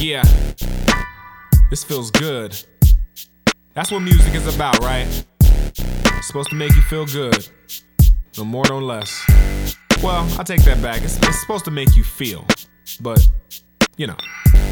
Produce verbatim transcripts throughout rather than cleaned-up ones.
Yeah, this feels good. That's what music is about, right? It's supposed to make you feel good. No more, no less. Well, I take that back. It's, it's supposed to make you feel. But, you know.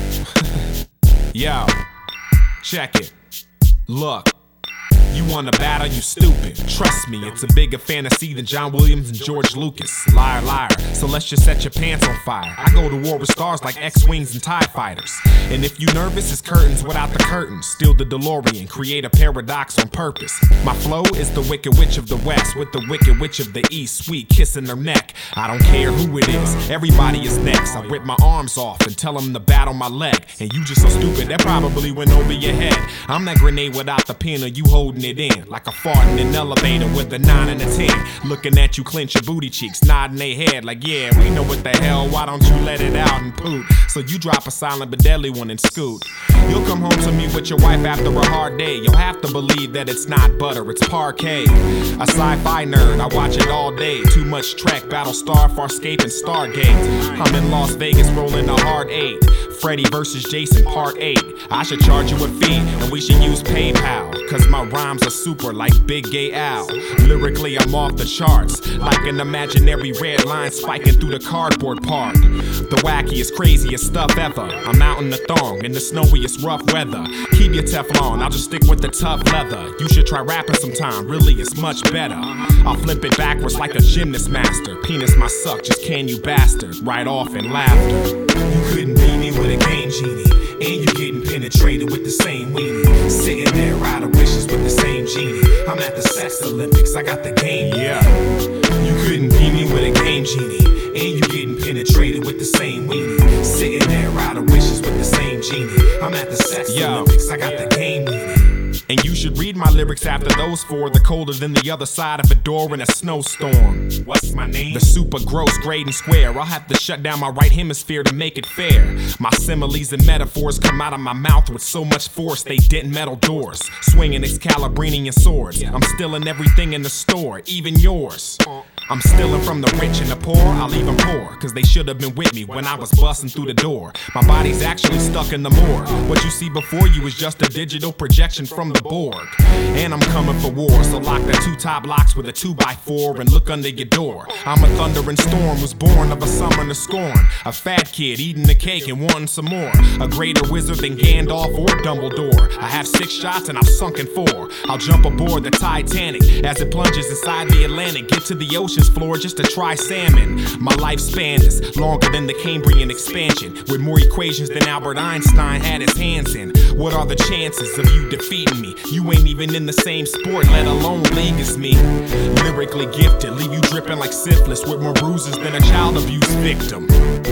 Yo, check it. Look. You want to battle, you stupid. Trust me, it's a bigger fantasy than John Williams and George Lucas. Liar, liar, so let's just set your pants on fire. I go to war with stars like X-Wings and TIE fighters. And if you nervous, it's curtains without the curtains. Steal the DeLorean, create a paradox on purpose. My flow is the wicked witch of the west with the wicked witch of the east, sweet kissing her neck. I don't care who it is, everybody is next. I rip my arms off and tell them to battle my leg. And you just so stupid, that probably went over your head. I'm that grenade without the pin, or you holding it in like a fart in an elevator with a nine and a ten. Looking at you clench your booty cheeks, nodding their head like, yeah, we know what the hell, why don't you let it out and poop? So you drop a silent but deadly one and scoot. You'll come home to me with your wife after a hard day. You'll have to believe that it's not butter, it's parquet. A sci-fi nerd, I watch it all day. Too much Trek, Battlestar, Farscape, and Stargate. I'm in Las Vegas rolling a hard eight. Freddy versus Jason, part eight. I should charge you a fee, and we should use PayPal, cause my rhymes are super like Big Gay Al. Lyrically, I'm off the charts, like an imaginary red line spiking through the cardboard part. The wackiest, craziest stuff ever. I'm out in the thong, in the snowiest rough weather. Keep your Teflon, I'll just stick with the tough leather. You should try rapping sometime, really it's much better. I'll flip it backwards like a gymnast master. Penis my suck, just can you bastard. Right off in laughter. You couldn't beat me with a game genie, and you getting penetrated with the same weenie. Sitting there out of wishes with the same genie. I'm at the sex Olympics, I got the game. Yeah. You couldn't beat me with a game genie, and you getting penetrated with the same weenie. Sitting there out of wishes with the same genie. I'm at the sex Yo. Olympics, I got the game weenie. And you should read my lyrics after those four. They're colder than the other side of a door in a snowstorm. What's my name? The super gross, grade and square. I'll have to shut down my right hemisphere to make it fair. My similes and metaphors come out of my mouth with so much force they dent metal doors. Swinging Excalibrinian swords. I'm stealing everything in the store, even yours. I'm stealing from the rich and the poor, I'll leave them poor, cause they should have been with me when I was busting through the door. My body's actually stuck in the morgue. What you see before you is just a digital projection from the Borg. And I'm coming for war, so lock the two top locks with a two by four and look under your door. I'm a thunder and storm, was born of a summer to scorn. A fat kid eating the cake and wanting some more. A greater wizard than Gandalf or Dumbledore. I have six shots and I've sunk in four. I'll jump aboard the Titanic as it plunges inside the Atlantic. Get to the ocean's floor just to try salmon. My lifespan is longer than the Cambrian expansion, with more equations than Albert Einstein had his hands in. What are the chances of you defeating me? You ain't even in the same sport, let alone league as me. Lyrically gifted, leave you dripping like syphilis, with more bruises than a child abuse victim.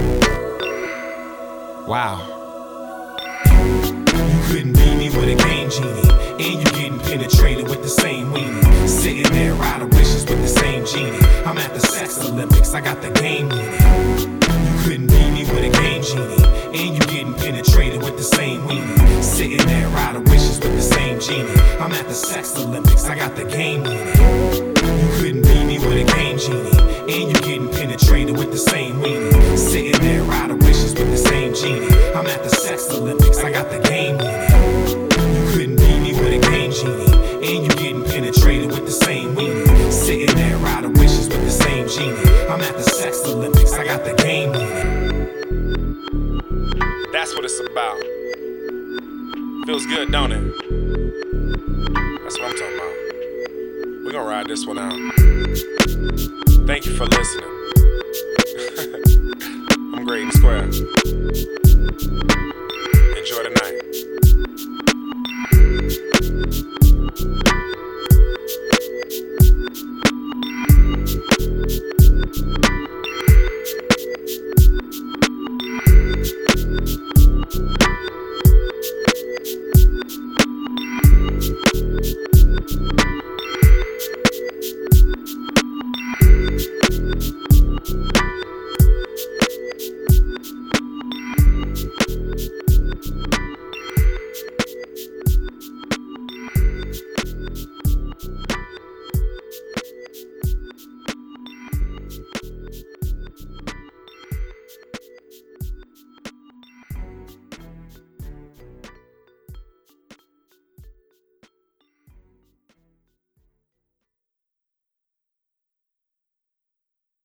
Wow. You couldn't beat me with a game genie, and you getting penetrated with the same weenie. Sitting there out of wishes with the same genie. I'm at the sex Olympics, I got the game weenie. You couldn't beat me with a game genie, and you getting penetrated with the same weenie. Sitting there out of wishes with the same genie. I'm at the sex Olympics, I got the game weenie. You couldn't beat me with a game genie, and you getting penetrated with the same weenie. Sitting there out of wishes with the same genie. I'm at the sex Olympics, I got the game weenie. You couldn't beat me with a game genie, and you getting penetrated with the same weenie. Sitting there out of wishes with the same genie. I'm at the sex Olympics, I got the game weenie. That's what it's about. Feels good, don't it? That's what I'm talking about. We're gonna ride this one out. Thank you for listening. I'm Great and Square. Enjoy the night.